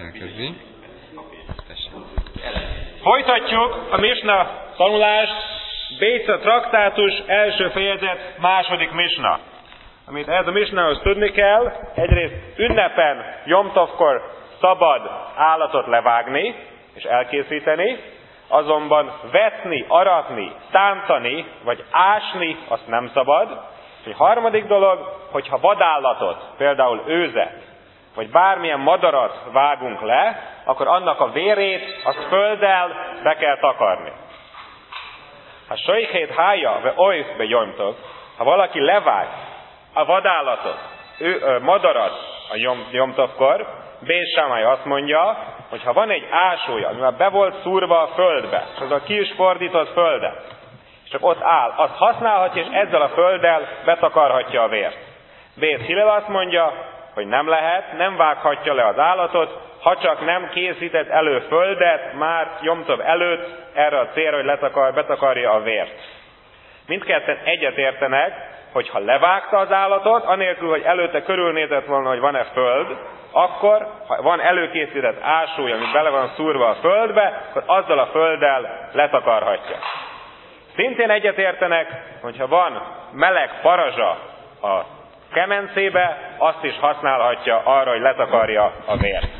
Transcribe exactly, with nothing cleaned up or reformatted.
elkezdi. Tessék. Folytatjuk a misna tanulást, Béca traktátus, első fejezet, második misna. Amit ez a misnához tudni kell, egyrészt ünnepen, Jom Tovkor szabad állatot levágni és elkészíteni, azonban vetni, aratni, szántani, vagy ásni, azt nem szabad. És a harmadik dolog, hogyha vadállatot, például őzet, vagy bármilyen madarat vágunk le, akkor annak a vérét, azt földdel be kell takarni. Ha sojhét hája, ve olysz be Jom Tov, ha valaki levág a vadállatot, ő, ö, madarat a Jom, Jom Tovkor, Bét Sámai azt mondja, hogy ha van egy ásója, ami már be volt szúrva a földbe, és az a ki is fordított földet, és csak ott áll, azt használhatja, és ezzel a földdel betakarhatja a vért. Bét Hillel azt mondja, hogy nem lehet, nem vághatja le az állatot, ha csak nem készített elő földet, már Jom Tov előtt erre a célra, hogy letakar, betakarja a vért. Mindketten egyetértenek, hogy ha levágta az állatot, anélkül, hogy előtte körülnézett volna, hogy van-e föld, akkor, ha van előkészített ásója, ami bele van szúrva a földbe, akkor azzal a földdel letakarhatja. Szintén egyetértenek, hogyha van meleg parazsa a kemencébe, azt is használhatja arra, hogy letakarja a vért.